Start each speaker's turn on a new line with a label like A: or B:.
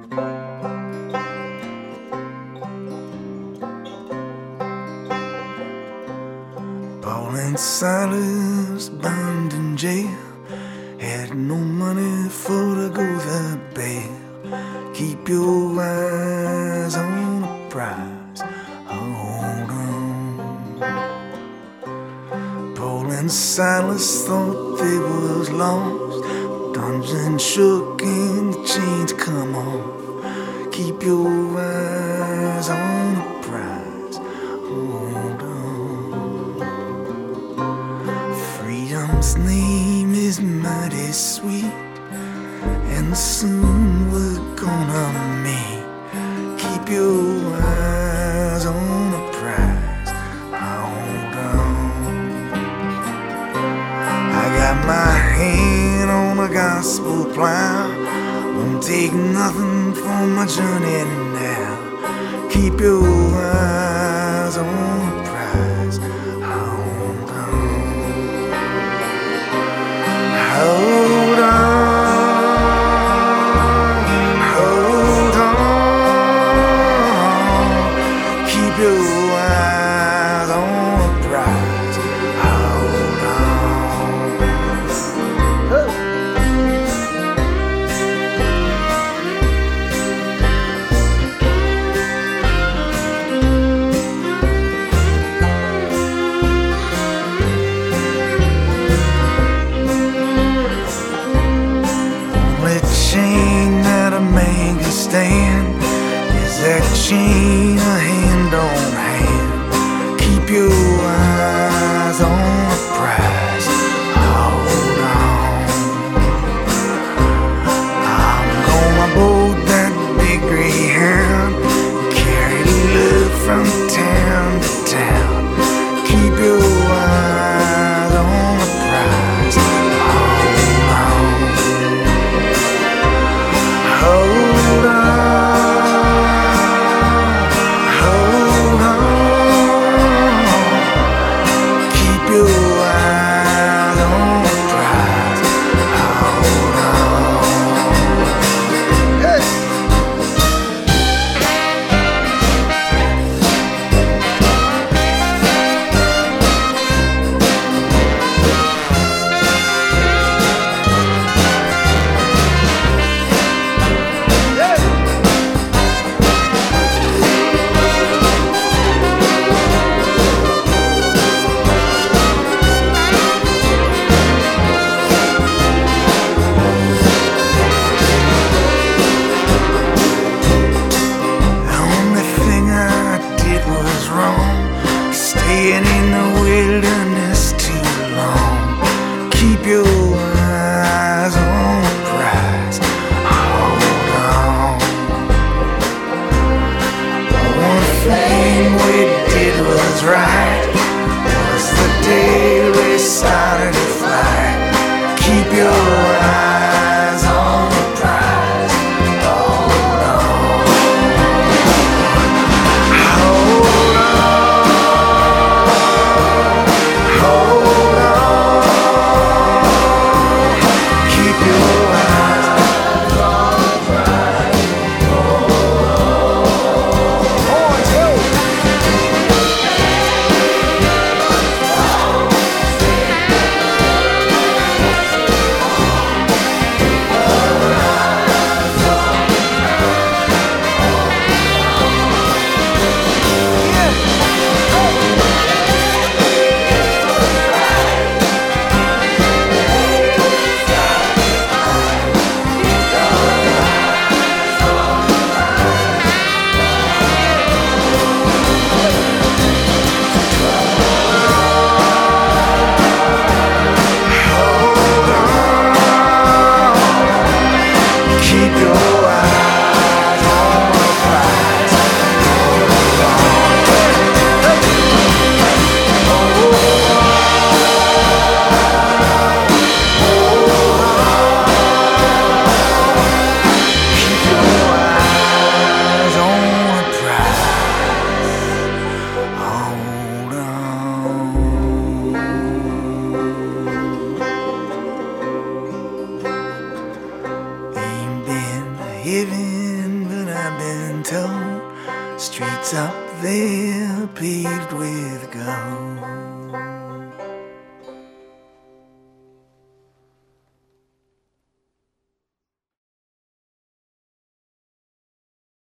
A: Paul and Silas bound in jail, had no money for to go the bail. Keep your eyes on the prize, hold on. Paul and Silas thought they was lost, dungeon shook and the chains come off. Keep your eyes on the prize, hold on. Freedom's name is mighty sweet, and soon we're gonna meet. Keep your eyes on the prize, hold on. I got my hand on the gospel plow, won't take nothing for my journey now. Keep your eyes on the prize, hold on. Hold on. Your eyes on the prize, hold on. Only chain that a man can stand is that chain of hand on hand. Keep your eyes on the prize, hold on. I'm gonna board that big greyhound, carry love from town to town. Keep your eyes on the prize, hold on. Hold on. Staying in the wilderness too long. Keep your eyes on the prize, hold on. One thing we did was right, was the day we started to fight. Keep your eyes on the prize, hold on. Hold on. Giving in tow. Streets up there paved with gold.